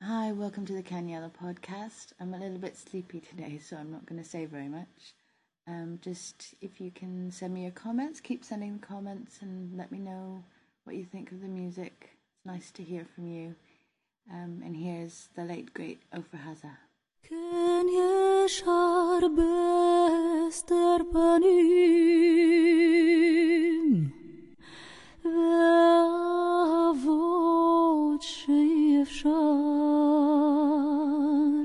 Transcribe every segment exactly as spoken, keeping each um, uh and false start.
Hi, welcome to the Caniella podcast. I'm a little bit sleepy today, so I'm not going to say very much. Um, just if you can send me your comments, keep sending the comments and let me know what you think of the music. It's nice to hear from you. Um, and here's the late, great Ofra Haza. Ken yeshar bester panim ve'avot she'efshar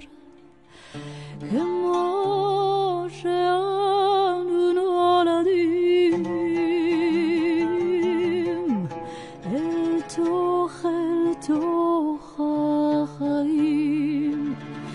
kemo she'anu noladim el toch el toch ha'chaim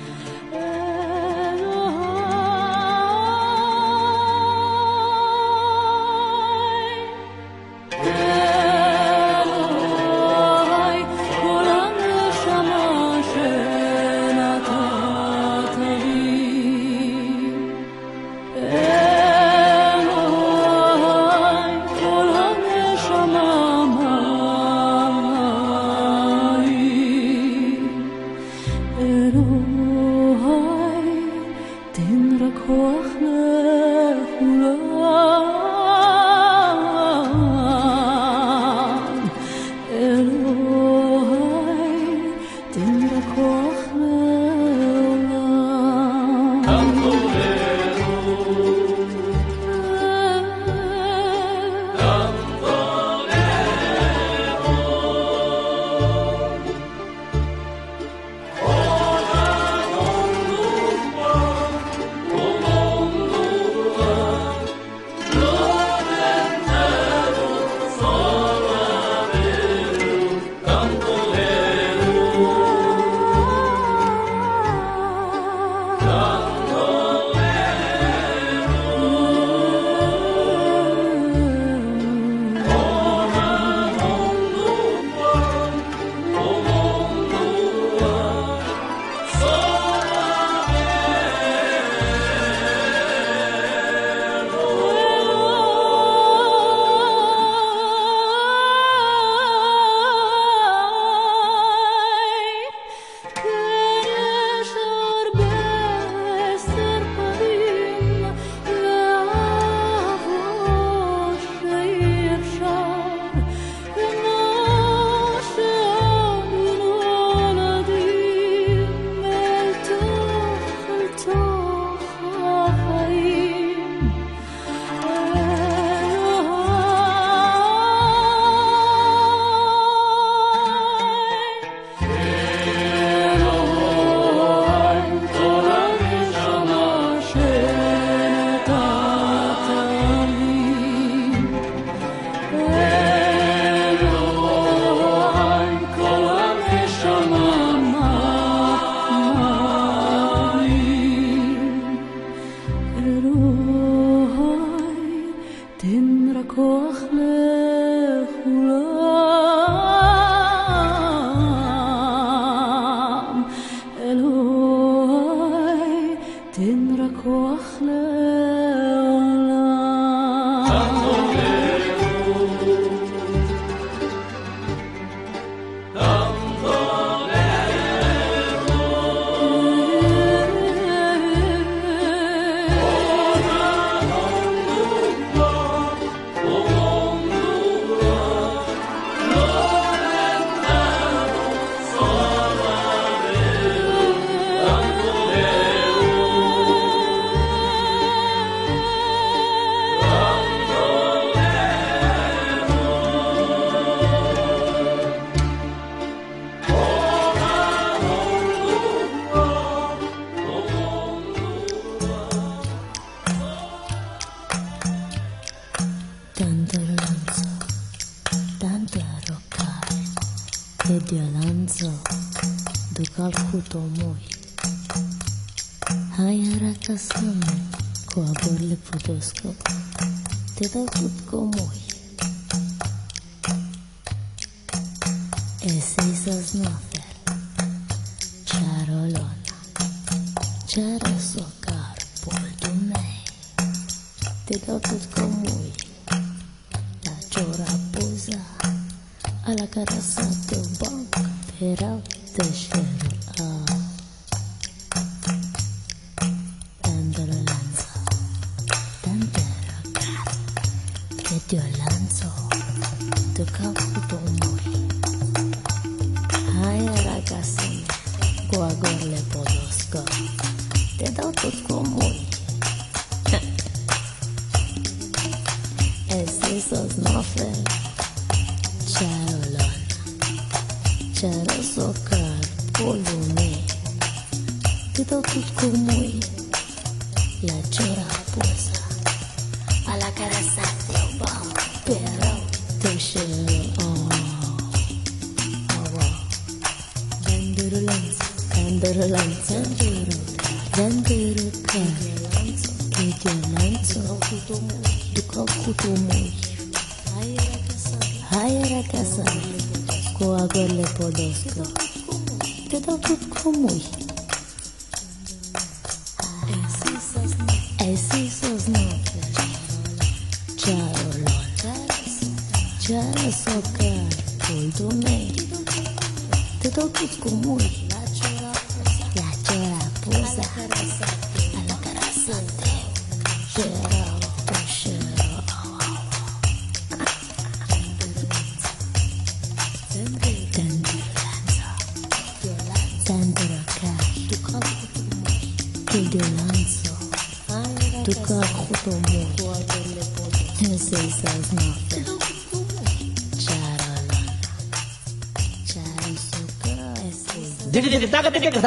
Te dau tot comoi. Ese isas nofer. Charolona. Chara socar por dumei. Te dau tot comoi. La ciora poza. Alla carassa teu banc. Perau te șerul Tendere lanzo, tendere cara, che Dio lanzo, tu caputo muy. Hai ragazzi, guagorle podosco, te dau tutto muy. Esisos nofel, charolon, charosocar, polune, te dau tutto muy. La chora posa, a la carezza te obamo, pero te shero, oh, oh, oh. Danduru lanzo, danduru lanzo, danduru cara, che Dio lanzo, tu caputo muy. Hai ragazza, coagole podosco, te dau tutto muy. Esisos nofel, charolon, charosocar, polune, te dau tutto muy. La chora posa, a la carezza te shero, te shero, oh, oh. Tendere lanzo, tendere cara, che Dio lanzo, tu caputo muy. Esisos nofel, charolon, charosocar, esisos.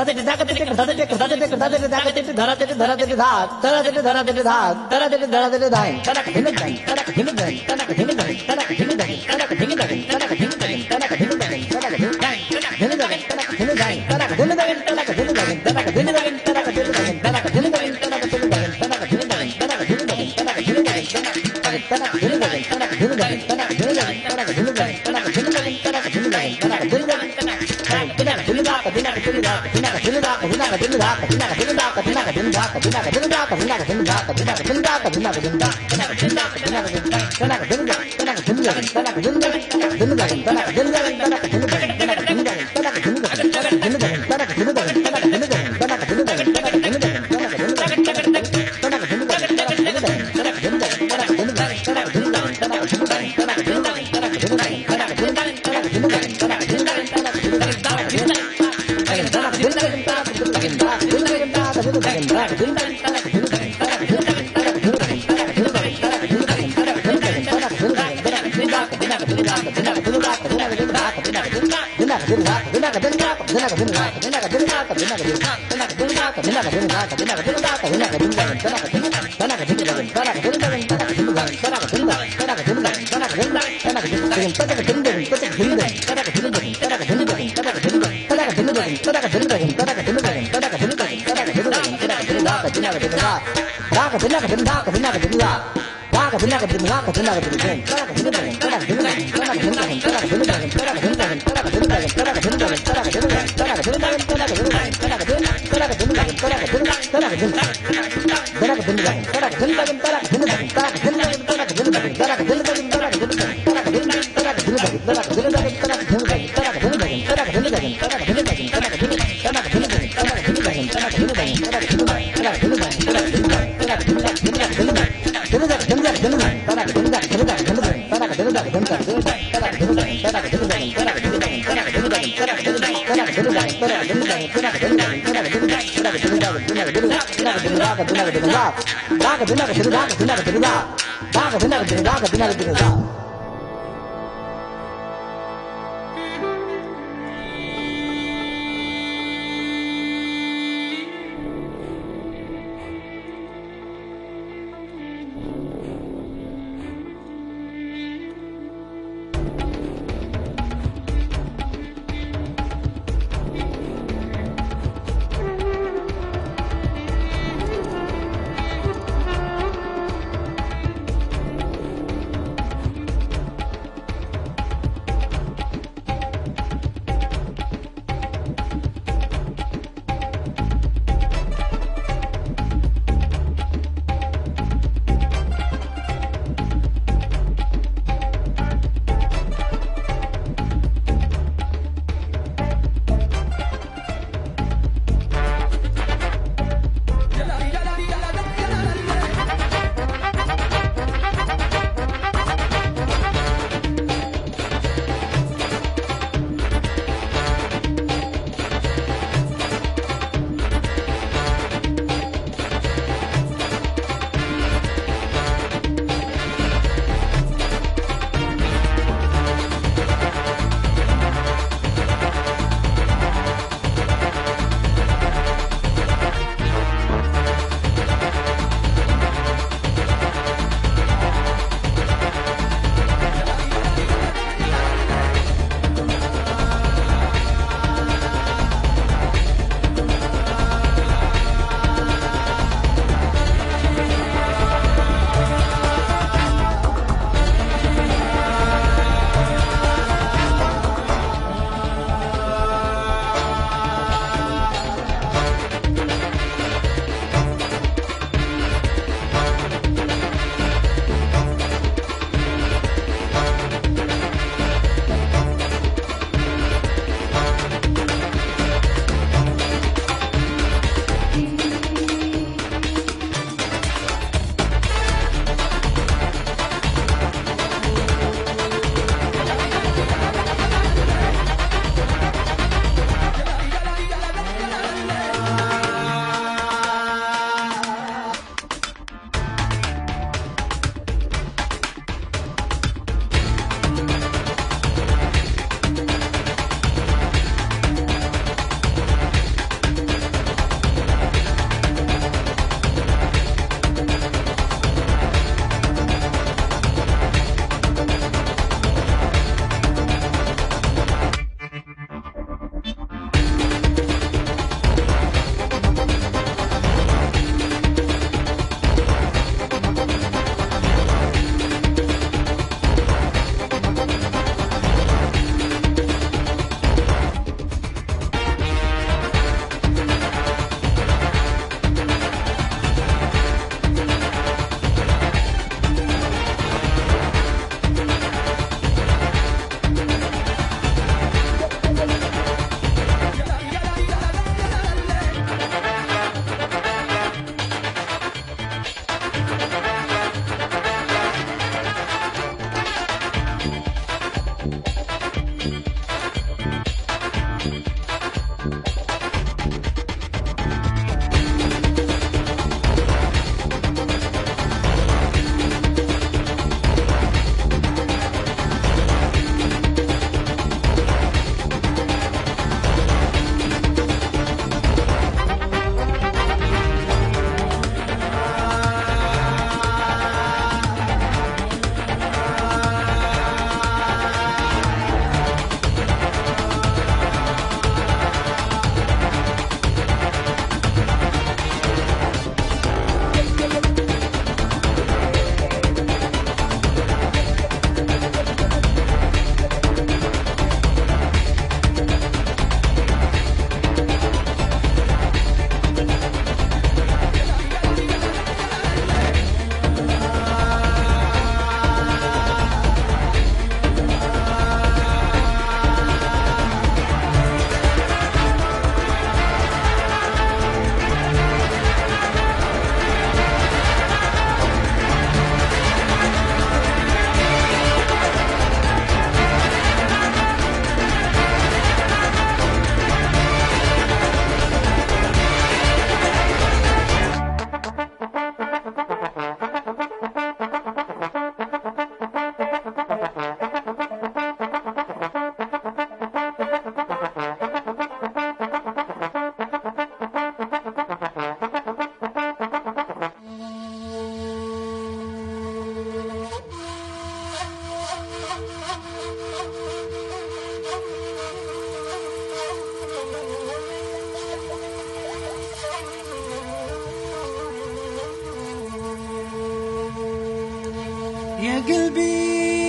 يا قلبي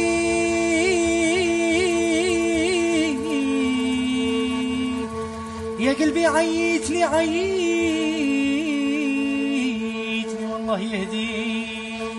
يا قلبي عيتني عيتني والله يهديك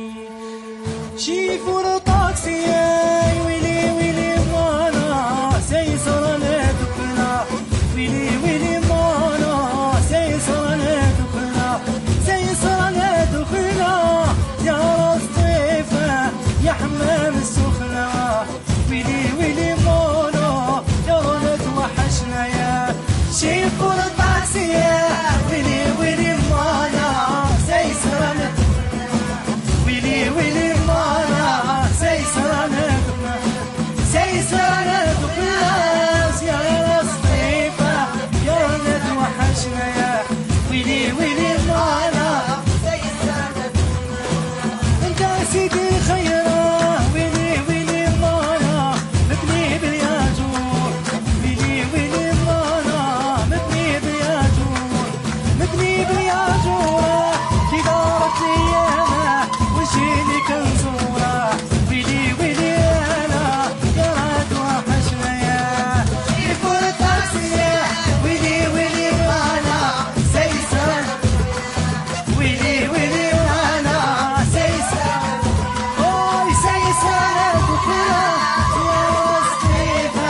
شي فرطاك سياي ويلي ويلي مانا سيسر انا دفنا ويلي ويلي مانا سيسر انا دفنا سيسر انا دفنا يا راس طيفه يا حمام السخنه ويلي ويلي مانا يا رنا توحشنا يا شي فرطاك سياي ويلي ويلي مانا سيسر انا ويلي ويلي مانا سيسر انا دفنا سيسر انا دفنا يا راس طيفه يا رنا توحشنا يا ويلي ويلي مانا سيسر انا دفنا انت سيدي الخيره ويلي ويلي مانا مبني بالياجور ويلي ويلي مانا مبني بالياجور مبني بالياجور في دارت ايامه وشيلي كنزوره ويلي ويلي انا يا راد وحشنا يا شيفور الطاسيه ويلي ويلي انا سيسر ويلي ويلي انا سيسر اوي سيسر بكره يا وصيفه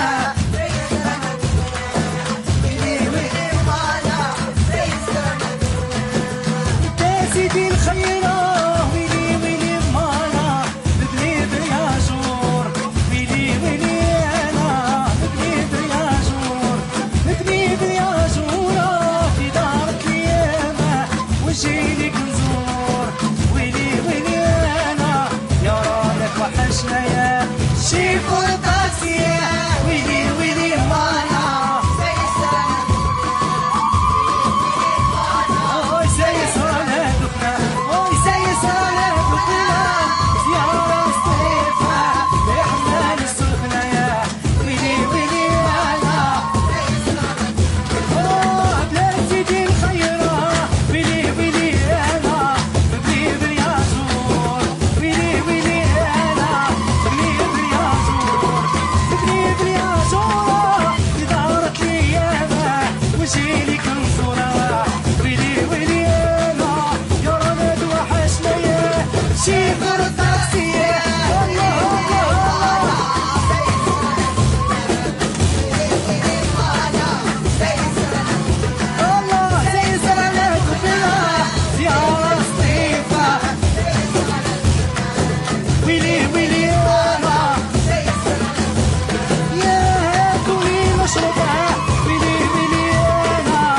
ويلي ويلي انا سيسر انت سيدي الخيره ويلي ويلي مانا مبني بالياجور ويلي ويلي انا مبني بالياجور مبني بالياجوره في دار اليامه وجيلك نزور ويلي ويلي انا يا رانك وحشنا يا شيفور الطاسيه ويلي ويلي مانا اوي سيسر انا دفنا اوي سيسر انا دفنا يا راس طيفه يا حمال السخنه يا ويلي ويلي انا اوه بلاد سيدي الخيره ويلي ويلي انا مبني بالياجور ويلي ويلي انا مبني بالياجور مبني بالياجور في دارت الايامه وجيلي كنزوره ويلي ويلي انا يا رماد وحشنا يا شيفر الطاسيه الله الله الله سيسر انا دفنا يا راس طيفه ويلي ويلي انا يا كوني نشربها ويلي ويلي انا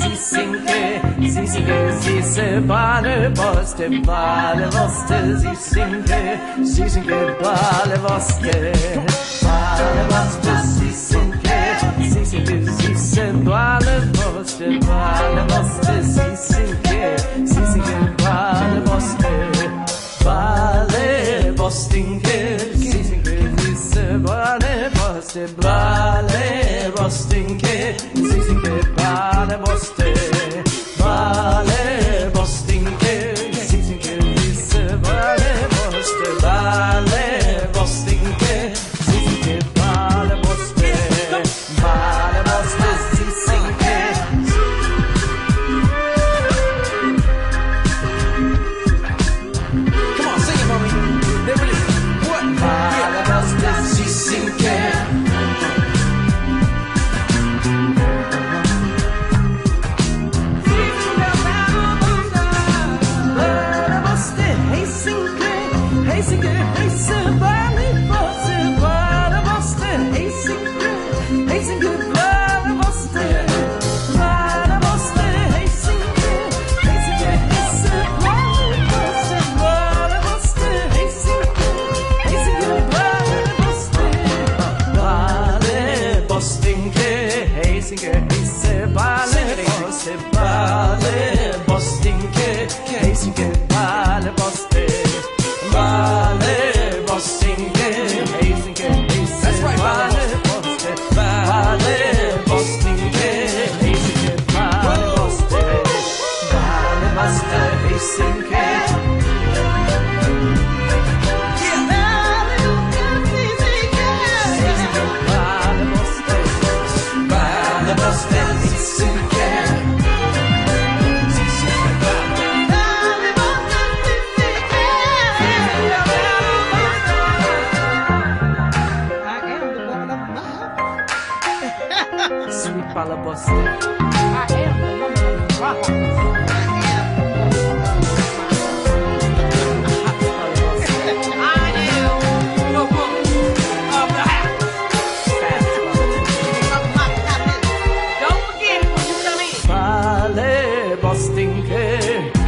sie sinke, sie sinke, sie se bale boste, bale boste, sie sinke, sie sinke, bale boste, bale boste, sie sinke, sie sinke, sie se bale boste, bale boste, sie sinke, sie sinke, bale boste, bale bostinke, sie sinke, sie se bale boste, bale bostinke, sie sinke, bale boste, bale bostinke, sie sinke, sie se bale boste, bale bostinke, sie sinke, bale boste, bale boste, sie sinke. Come on, sing it, mommy. They really, what? Bale boste, sie sinke. Sweet Balaboste. I am the woman of rock. Don't forget when you come in. Bale Bostinke.